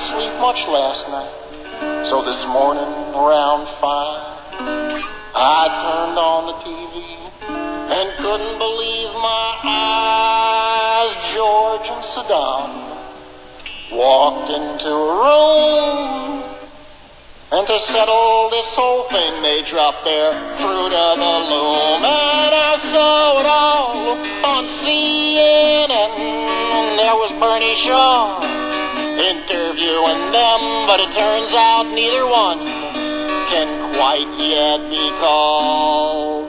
sleep much last night. So this morning around 5, I turned on the TV and couldn't believe my eyes. George and Saddam walked into a room, and to settle this whole thing, they dropped their fruit of the loom. And I saw it all on CNN. There was Bernie Shaw interviewing them, but it turns out neither one can quite yet be called